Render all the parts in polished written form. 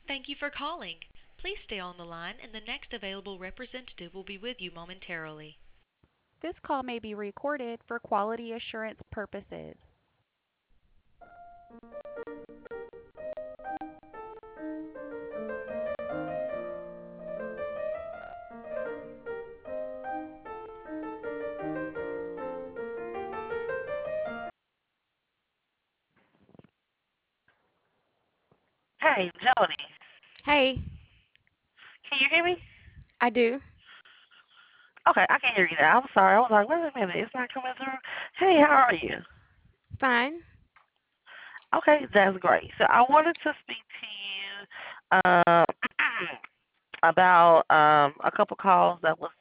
Thank you for calling. Please stay on the line, and the next available representative will be with you momentarily. This call may be recorded for quality assurance purposes. Hey, Jody, Hey, can you hear me? I do. Okay, I can hear you now. I'm sorry. I was like, wait a minute, it's not coming through. Hey, how are you? Fine. Okay, that's great. So I wanted to speak to you about a couple calls that was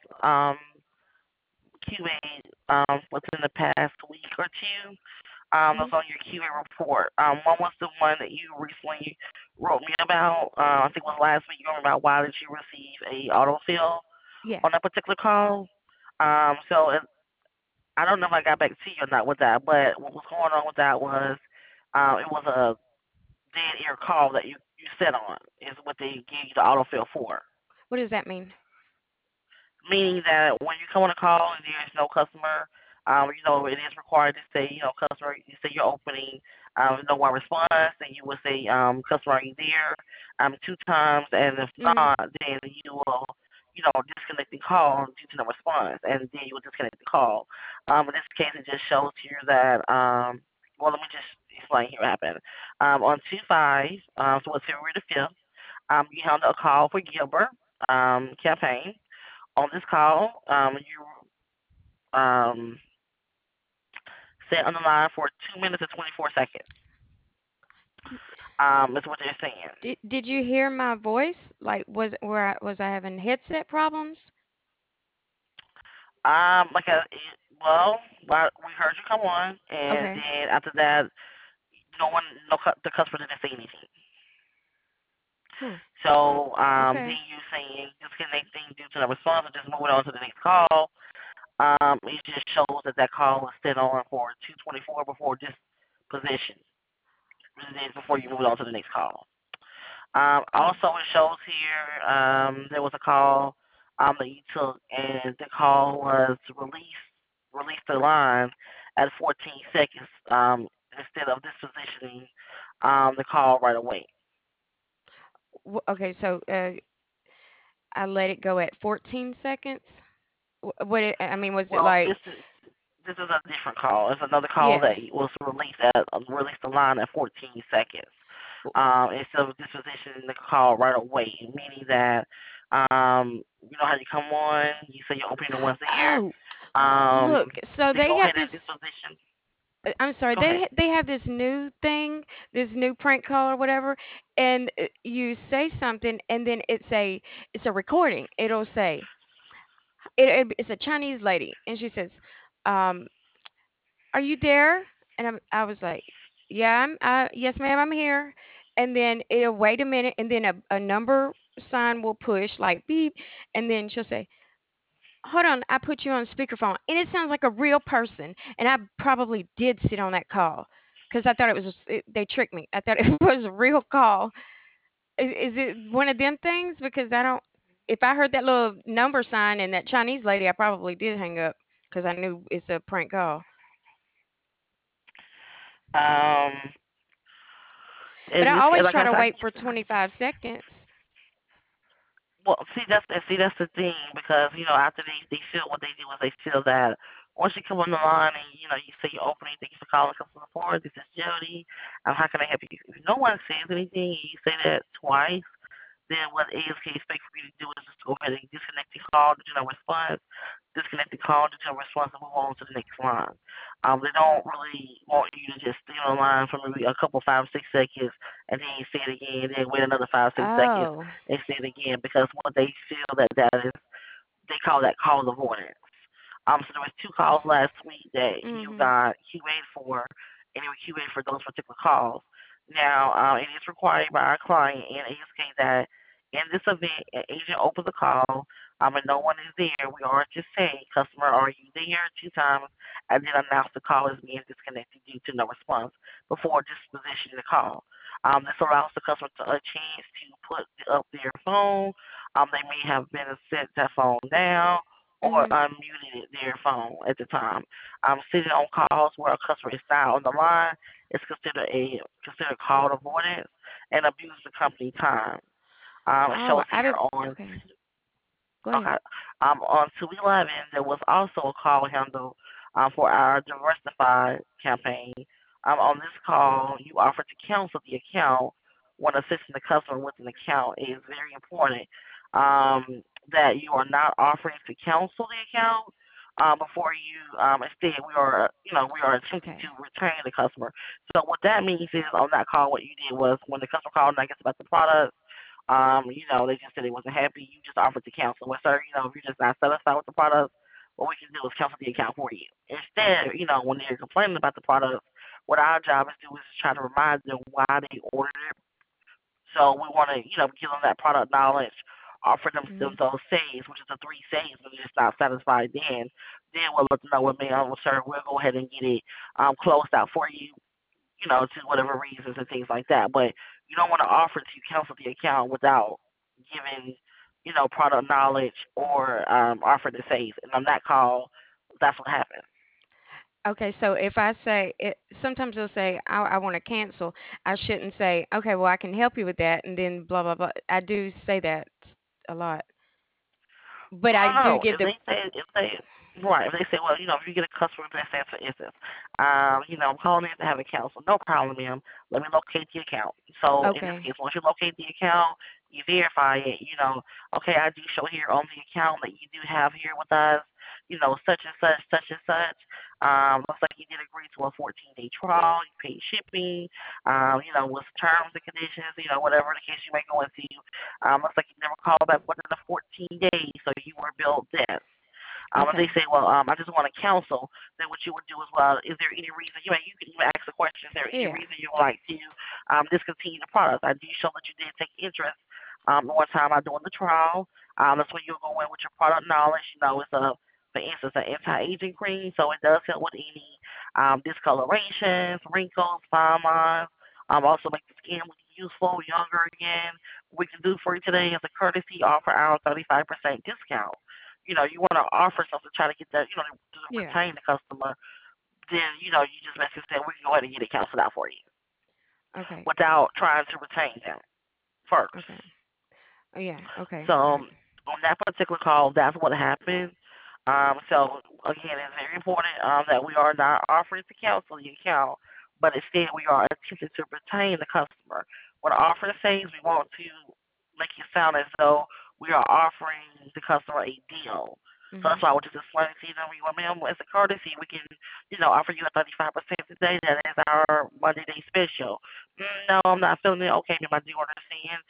QA within the past week or two. Hmm. That's on your QA report. One was the one that you recently wrote me about. I think it was last week. You wrote me about why did you receive a autofill on Yes. that particular call. So I don't know if I got back to you or not with that, but what was going on with that was it was a dead ear call that you set on is what they gave you the autofill for. What does that mean? Meaning that when you come on a call and there's no customer, it is required to say, customer, you say you're opening, no one responds, then you will say, customer, are you there? Two times, and if Hmm. not, then you will, disconnect the call due to no response, and then you will disconnect the call. In this case, it just shows here that, well, let me just explain here what happened. On 2/5, so it's February the 5th, you handled a call for Gilbert campaign. On this call, you sat on the line for 2 minutes and 24 seconds. Is what they're saying. Did you hear my voice? Like, was I having headset problems? Like well, we heard you come on, and Okay. then after that, no one, the customer didn't say anything. Hmm. So, then Okay. you saying disconnecting due to the response and just moving on to the next call. It just shows that that call was set on for 2:24 before this position, before you move on to the next call. Oh. Also, it shows here there was a call that you took, and the call was released the line at 14 seconds instead of dispositioning the call right away. Okay. So, I let it go at 14 seconds. I mean, was it Well, like? this is a different call. It's another call Yeah. that was released the line at 14 seconds. Instead of dispositioning the call right away, meaning that you know how you come on, you say you're opening the one's ear, Oh, look. So they they go have ahead and this. disposition. I'm sorry. Go ahead. They have this new thing, this new prank call or whatever, and you say something, and then it's a recording. It'll say it's a Chinese lady, and she says, um, "Are you there?" And I was like, "Yeah, yes, ma'am, I'm here." And then it'll wait a minute, and then a number sign will push like beep, and then she'll say, "Hold on, I put you on speakerphone," and it sounds like a real person. And I probably did sit on that call because I thought they tricked me. I thought it was a real call. Is it one of them things? Because I don't. If I heard that little number sign and that Chinese lady, I probably did hang up because I knew it's a prank call. Um, But in I this case, always like try I to said, wait for 25 seconds. well, that's the thing because after they feel what they do is they feel that once you come on the line and you say you're opening, thank you for calling customer support. This is Jody. How can I help you? If no one says anything, and you say that twice, then what ASK expects for you to do is just go ahead and disconnect the call due to no response, disconnect the call due to no response, and move on to the next line. They don't really want you to just stay on the line for maybe a couple, 5, 6 seconds, and then you say it again, then wait another 5, 6 seconds, Oh. and say it again, because what they feel that is, they call that call avoidance. So there was two calls last week that you Mhm. got QA'd for, and you were QA'd for those particular calls. Now, it is required by our client and ASK that In this event, an agent opens the call, and no one is there. We are just saying, customer, are you there? 2 times, and then announce the call is being disconnected due to no response before dispositioning the call. This allows the customer a chance to put up their phone. They may have been set that phone down or Mhm. unmuted their phone at the time. Sitting on calls where a customer is not on the line is considered call avoidance and abuse the company time. It Oh, shows I here did. on Okay, go ahead. okay. On 211 there was also a call handle for our diversified campaign. On this call you offer to cancel the account when assisting the customer with an account. It is very important that you are not offering to cancel the account before you instead we are attempting to Okay. retain the customer. So what that means is on that call what you did was when the customer called and I guess about the product they just said they wasn't happy. You just offered to cancel. Well, sir, if you're just not satisfied with the product, what we can do is cancel the account for you. Instead, when they're complaining about the product, what our job is to do is try to remind them why they ordered it. So we want to, give them that product knowledge, offer them, Mhm. those saves, which is the 3 saves. When they're just not satisfied, then we'll let them know, well, man, well, sir, we'll go ahead and get it closed out for you to whatever reasons and things like that. But you don't want to offer to cancel the account without giving, product knowledge or offer to save. And on that call, that's what happened. Okay, so if I say it, sometimes they'll say I want to cancel. I shouldn't say okay. Well, I can help you with that, and then blah blah blah. I do say that a lot, but No, I no, do no. give the If they say, well, if you get a customer, let's say for instance, I'm calling in to have a counsel. No problem, ma'am. Let me locate the account. So in this okay. case, once you locate the account, you verify it. Okay, I do show here on the account that you do have here with us. Such and such, such and such. Looks like you did agree to a 14-day trial. You paid shipping. With terms and conditions. Whatever the case you may go into. Looks like you never called back within the 14 days, so you were billed this. If they Okay. say, well, I just want to counsel, then what you would do is, well, is there any reason, you can even ask the question, is there any Yeah. reason you would like to discontinue the product? I do show that you did take interest one time I doing the trial. That's when you'll go in with your product knowledge. It's for instance, an anti-aging cream, so it does help with any discolorations, wrinkles, fine lines. Also make the skin look youthful, younger again. What we can do for you today is a courtesy offer our 35% discount. You want to offer something to try to get that, to Yeah. retain the customer, then, you just basically say, we can go ahead and get it canceled out for you Okay. without trying to retain them first. Okay. Oh, yeah. Okay. So All right. on that particular call, that's what happened. So again, it's very important that we are not offering to cancel the account, but instead we are attempting to retain the customer. When offering saves, we want to make it sound as though we are offering the customer a deal. So that's Mhm. why I was just explaining to you, ma'am, as a courtesy, we can, offer you a 35% today. That is our Monday day special. No, I'm not feeling it. Okay, ma'am, I do understand.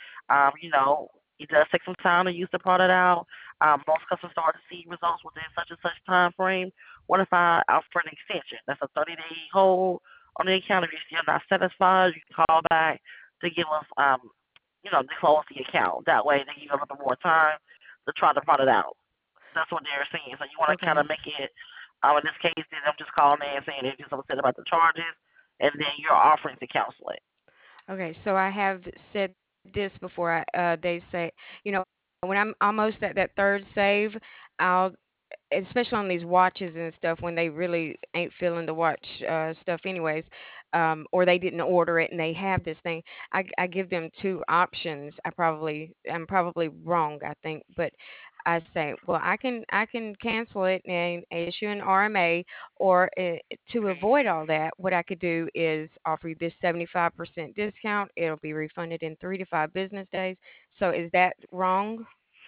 It does take some time to use the product out. Most customers start to see results within such and such time frame. What if I offer an extension? That's a 30-day hold on the account. If you're still not satisfied, you can call back to give us, to close the account. That way, they give you a little bit more time to try the product out. That's what they're saying. So you want to kind Okay. of make it, in this case, then I'm just calling in saying they're just upset about the charges, and then you're offering to counsel it. Okay. So I have said this before. They say, you know, when I'm almost at that third save, I'll especially on these watches and stuff when they really ain't feeling the watch stuff anyways, or they didn't order it and they have this thing. I give them two options. I'm probably wrong, I think, but I say, well, I can cancel it and issue an RMA, or to avoid all that, what I could do is offer you this 75% discount. It'll be refunded in 3 to 5 business days. So is that wrong?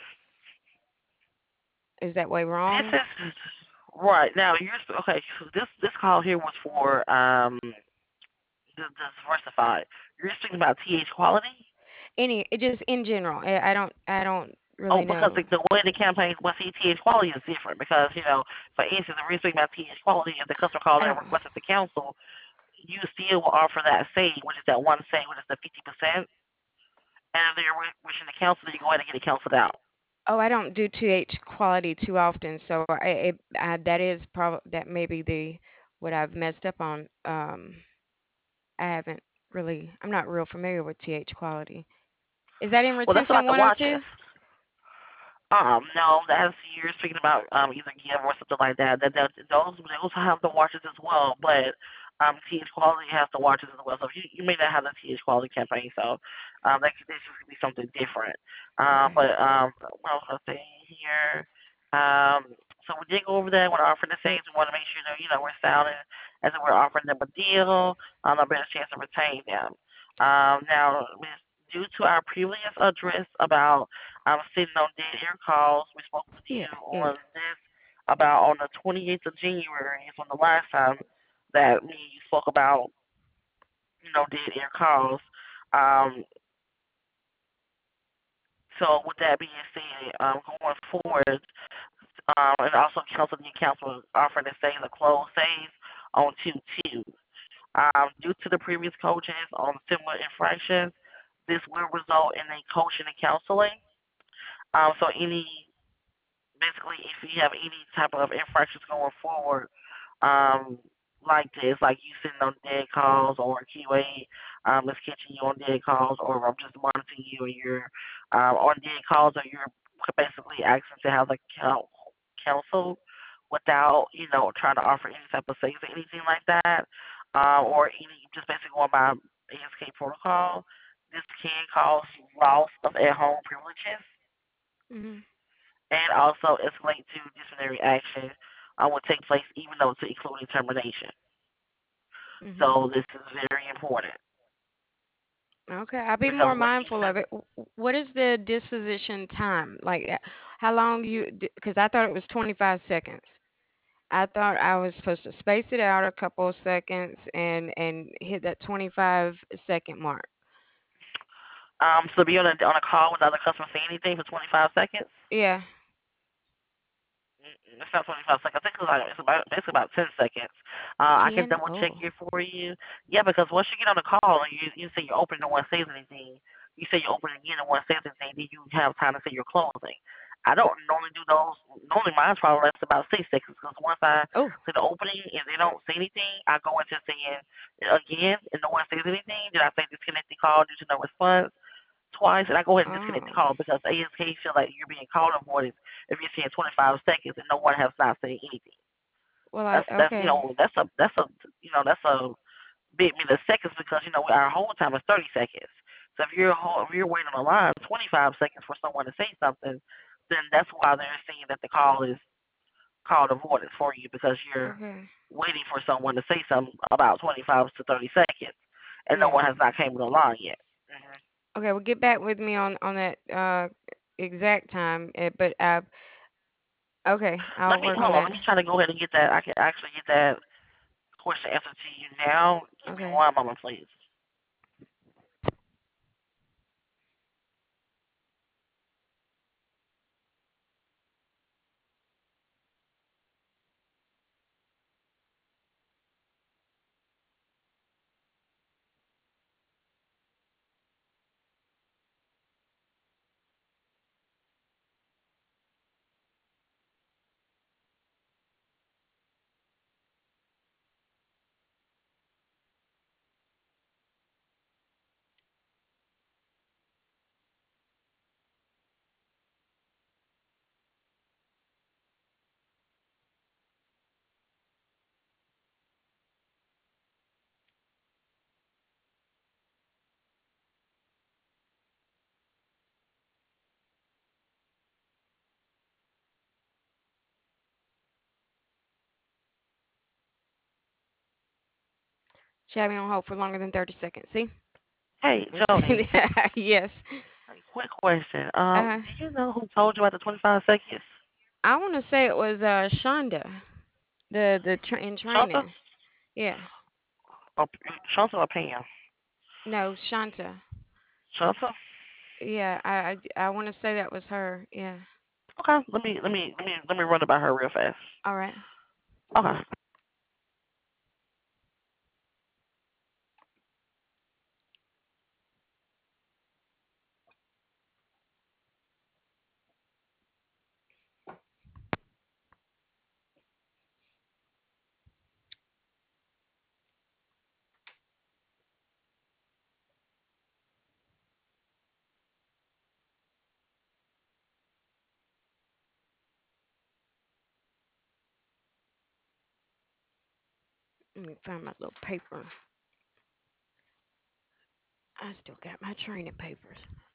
Is that way This wrong? is right now. You're okay. So this call here was for the diversified. You're speaking about TH quality. Any, it just in general. I don't Oh, really because know. the way the campaign, well, see, TH quality is different because for instance, if we're speaking about TH quality, if the customer calls I in and don't. requested the council, you still will offer that save, which is that one save, which is the 50%. And if they're wishing to cancel, you go ahead and get it canceled out. Oh, I don't do 2H quality too often, so that is that may be the what I've messed up on. I haven't really. I'm not real familiar with 2H quality. Is that in Well, that's retention about the one or watches. two? No, that's you're speaking about either Give or something like that. Those have the watches as well, but TH Quality has the watches as well. So if you may not have the TH Quality campaign, so that should be something different. Okay. But what else was I saying here? So we did go over that. We're offering the things. We want to make sure that we're sounding as if we're offering them a deal, a better chance to retain them. Now, due to our previous address about sitting on dead air calls. We spoke with Yeah, you yeah. on this about on the 28th of January is when the last time that me and you spoke about, dead air calls. Um, so with that being said, going forward, and also canceling the accounts for offering to save the closed saves on 2-2. Due to the previous coaches on similar infractions, this will result in a coaching and counseling. So basically, if you have any type of infractions going forward, um, like this, like you sitting on dead calls or QA is catching you on dead calls, or I'm just monitoring you and you're on dead calls, or you're basically asking to have the counsel without, trying to offer any type of savings or anything like that, or any just basically going by ASK protocol. This can cause loss of at-home privileges Mhm. and also escalate to disciplinary action will take place even though to including termination. Mhm. So this is very important Okay, I'll be because more what you mindful said, of it. What is the disposition time? Like, how long you? Because I thought it was 25 seconds. I thought I was supposed to space it out a couple of seconds and hit that 25-second mark. so be on a call without the customer saying anything for 25 seconds. Yeah. It's not 25 seconds. I think it's about 10 seconds. I can 10. double check Oh. it for you. Yeah, because once you get on the call and you say you're open, no one says anything. You say you're open again, no one says anything. Then you have time to say you're closing. I don't normally do those. Normally mine's probably lasts about 6 seconds because once I Oh. say the opening and they don't say anything, I go into saying again and no one says anything. Then I say disconnect the call due to no response twice, and I go ahead and disconnect the Oh. call because ASK feel like you're being called avoided if you're saying 25 seconds and no one has not said anything. Well, That's okay. that's a bit milliseconds because our hold time is 30 seconds. So if you're waiting on the line 25 seconds for someone to say something, then that's why they're saying that the call is called avoidance for you because you're Okay. waiting for someone to say something about 25 to 30 seconds, and no Yeah. one has not came to the line yet. Okay. Well, get back with me on that exact time. But okay, I'll Let me work on hold on. that. Let me try to go ahead and get that. I can actually get that question answered to you now. Give me Okay. one moment, please. She had me on hold for longer than 30 seconds. See? Hey, Jody. Yes. Hey, quick question. Uh, Do you know who told you about the 25 seconds? I want to say it was Shonda, in Shanta? training. Yeah. Or Shanta or Pam? No, Shanta. Shanta? Yeah, I want to say that was her. Yeah. Okay. Let me run it by her real fast. All right. Okay. Let me find my little paper. I still got my training papers.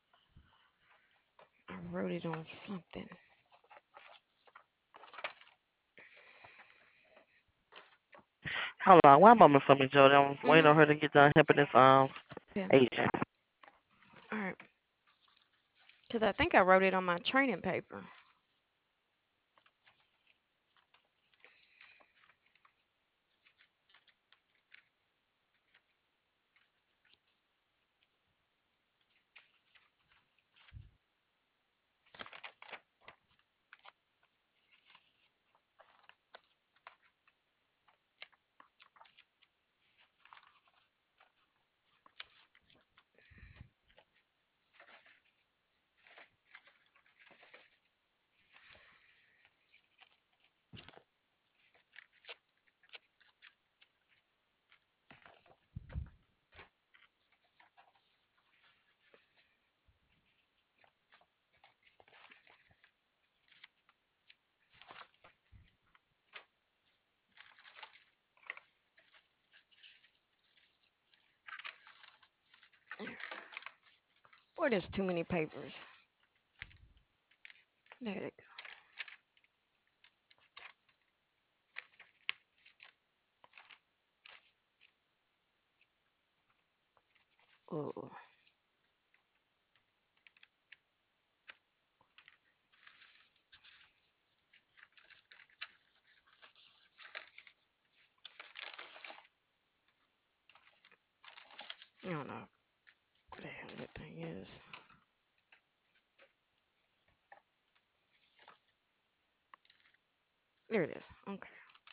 I wrote it on something. Hold on, one moment for me, Jody. I'm waiting Mhm. on her to get done helping this Yeah. agent. All right. Cause I think I wrote it on my training paper. Boy, there's too many papers. There they go. Oh. I don't know what the hell that thing is. There it is. Okay.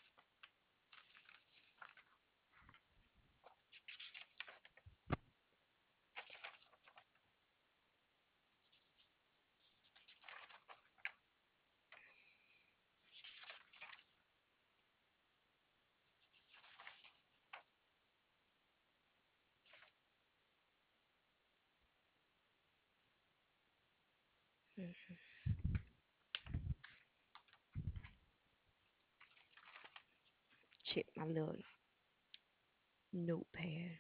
Mhm. Check my little notepad.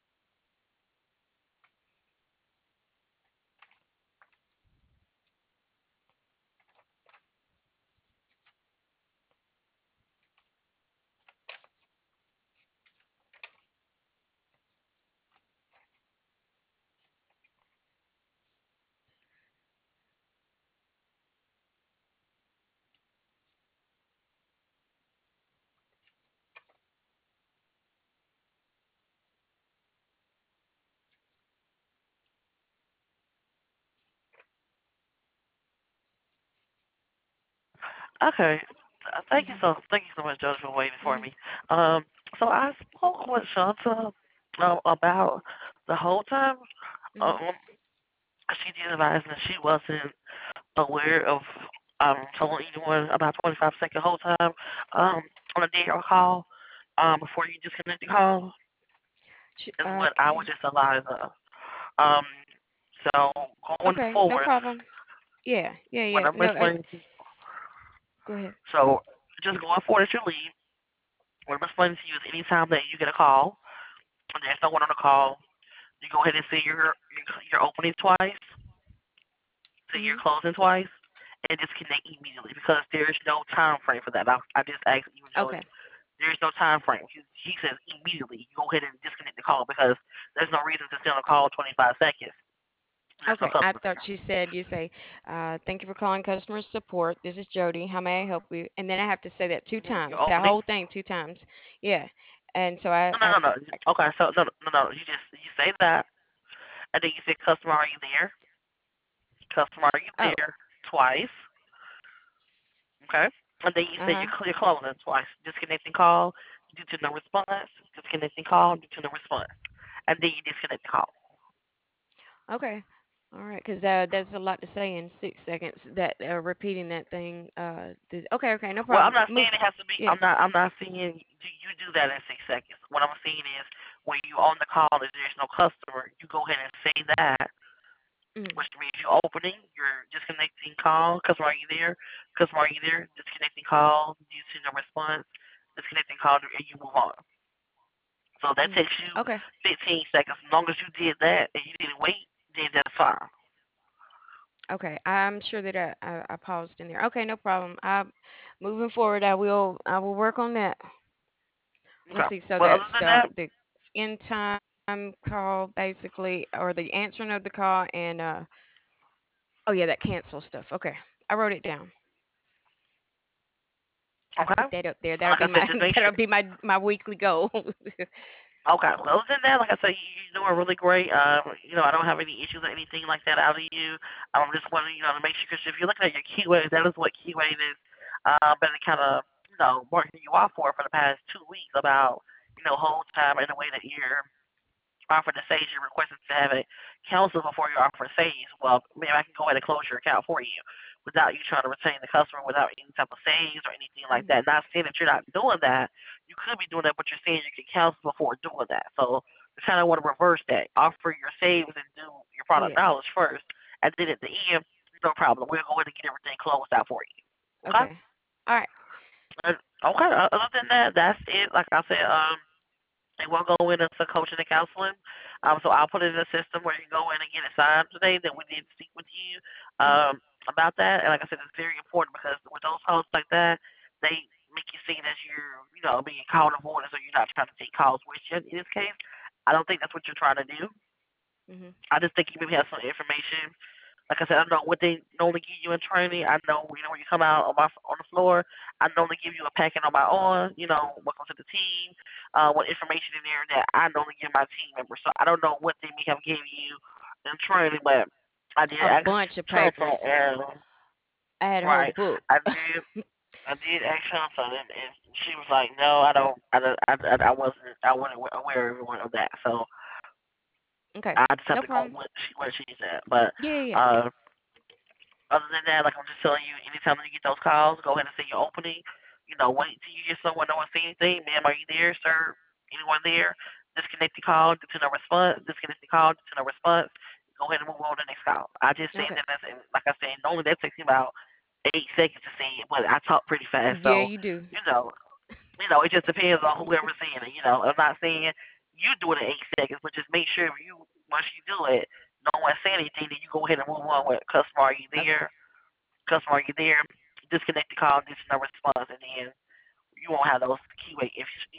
Okay. Mhm. Thank you so much, Jody, for waiting for Mhm. me. So I spoke with Shanta about the whole time. Mhm. Um, she did advise that she wasn't aware of telling anyone about 25-second hold time on a DAR call before you disconnect the call is what I would Okay. just advise of. Um, so going Okay. No forward, problem. Yeah. Yeah. when Yeah. I'm No. explaining, Go ahead. so just going forward at your lead, what I'm explaining to you is anytime that you get a call and there's no one on the call, you go ahead and say your opening twice, say your Mhm. closing twice, and disconnect immediately because there's no time frame for that. I just asked you, Okay. Jody. There's no time frame. He says immediately. You go ahead and disconnect the call because there's no reason to stay on the call 25 seconds. There's no Okay. I customer thought there. she said you say, "Thank you for calling customer support. This is Jody. How may I help you?" And then I have to say that two Your times. That opening. whole thing two times. Yeah. And so No, no, no, no. Okay, so no. You say that, and then you say, "Customer, are you there? Customer, are you oh. there?" Twice. Okay. And then you Uh say huh. you're closing twice. Disconnecting call due to no response. Disconnecting call due to no response. And then you disconnect the call. Okay. All right. Because that's a lot to say in 6 seconds. That repeating that thing. Okay. Okay. No Well, I'm problem. not Move. saying it has to be. Yeah. I'm not saying you do that in 6 seconds. What I'm saying is when you on the call and there's no customer, you go ahead and say that, Mm. which means you're opening, you're disconnecting call. Customer, are you there? Customer, are you there? Disconnecting call due to no response. Disconnecting call, and you move on. So that Mm. takes you Okay. 15 seconds. As long as you did that and you didn't wait, then that's fine. Okay. I'm sure that I paused in there. Okay, no problem. Moving forward, I will work on that. Let's Okay. see. So Well, that's other than that, the in time call basically, or the answering of the call, and oh yeah, that cancel stuff. Okay, I wrote it down. I okay. put that up there. Like I said, just make That'll sure. be my weekly goal. Okay. Well, other than that, like I said, you're doing really great. I don't have any issues or anything like that out of you. I'm just wanting, to make sure because if you're looking at your keywords, that is what keyword is. Been kind of, marking you off for the past 2 weeks about, whole time in a way that you're offer to save, you're requested to have it canceled before your offer saves. Well, maybe I can go ahead and close your account for you without you trying to retain the customer without any type of saves or anything like Mhm. that. Not saying that you're not doing that. You could be doing that, but you're saying you can cancel before doing that. So you kind of want to reverse that. Offer your saves and do your product Yeah. knowledge first. And then at the end, no problem. We'll go ahead and get everything closed out for you. Okay? Okay. All right. Okay. Other than that, that's it. Like I said, they will go in into coaching and counseling. So I'll put it in a system where you can go in and get it signed today that we did speak with you Mhm. about that. And like I said, it's very important because with those calls like that, they make you seem as you're, being called avoidance or you're not trying to take calls with you. In this case, I don't think that's what you're trying to do. Mhm. I just think you maybe have some information like I said, I know what they normally give you in training. I know, when you come out on the floor, I normally give you a packet on my own. Welcome to the team. With information in there that I normally give my team members. So I don't know what they may have given you in training, but I did A ask bunch of papers. Chelsea, and I had a whole right, book. I did. I did ask Chelsea, and she was like, "No, I don't. I wasn't. I wasn't aware of everyone of that. So Okay. I just have No to go problem. where she's at. But Yeah, yeah, yeah. uh, other than that, like I'm just telling you, anytime you get those calls, go ahead and say your opening. Wait till you hear someone, no one say anything. Ma'am, are you there, sir? Anyone there? Disconnect the call due to no response. Disconnect the call due to no response. Go ahead and move on to the next call. I just said Okay. that, and like I said, normally that takes me about 8 seconds to say it, but I talk pretty fast, Yeah, so you do. you know, it just depends on whoever's saying it. I'm not saying you do it in 8 seconds, but just make sure once you do it, no one say anything, then you go ahead and move on with customer. Are you Okay. there? Customer, are you there? Disconnect the call, this is no response, and then you won't have those keyway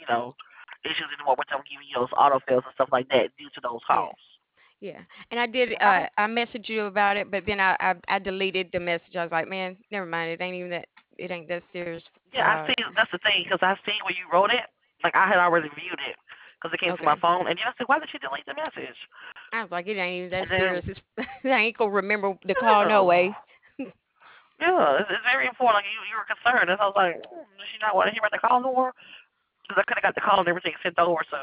issues anymore with them giving you those autofills and stuff like that due to those Yeah. calls. Yeah. And I did Okay. I messaged you about it, but then I deleted the message. I was like, man, never mind. It ain't that serious. Yeah, I see. That's the thing because I see where you wrote it. Like I had already viewed it because it came to my Okay. phone, and then I said, why did she delete the message? I was like, it ain't even that And then, serious. It's, I ain't gonna remember the call no yeah, way. yeah, it's very important. Like you were concerned, and I was like, does she not want to hear about the call no more? Because I could have got the call and everything sent over, so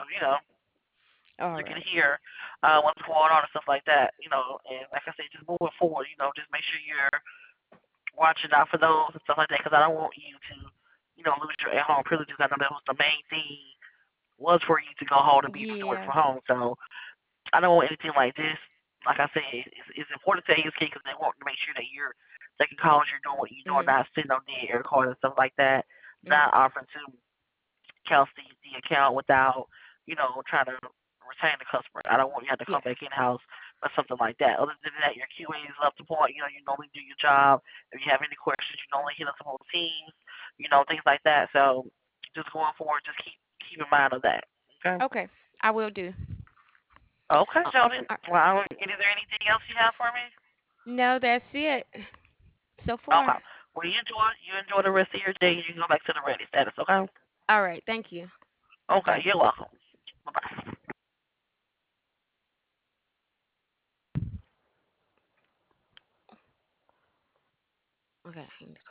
All you can right. hear what's going on and stuff like that. And like I said, just moving forward, just make sure you're watching out for those and stuff like that, because I don't want you to, lose your at-home privileges. I know that was the main thing was for you to go home and be able to work Yeah. from home. So I don't want anything like this. Like I said, it's important to ASK because they want to make sure that you're taking calls, you're doing what you're doing, Mhm. not sitting on the air card and stuff like that, Mhm. not offering to Kelsey the account without, trying to retain the customer. I don't want you to have to Yeah. come back in house or something like that. Other than that, your QA is up to point. You normally do your job. If you have any questions, you normally hit us up on Teams. Things like that. So just going forward, just keep in mind of that. Okay. Okay. I will do. Okay, Uh, Jody. uh, Well, is there anything else you have for me? no, that's it so far. Okay. Well, you enjoy the rest of your day. You can go back to the ready status. Okay. All right. Thank you. Bye Okay. bye. You're welcome. Bye bye. Okay.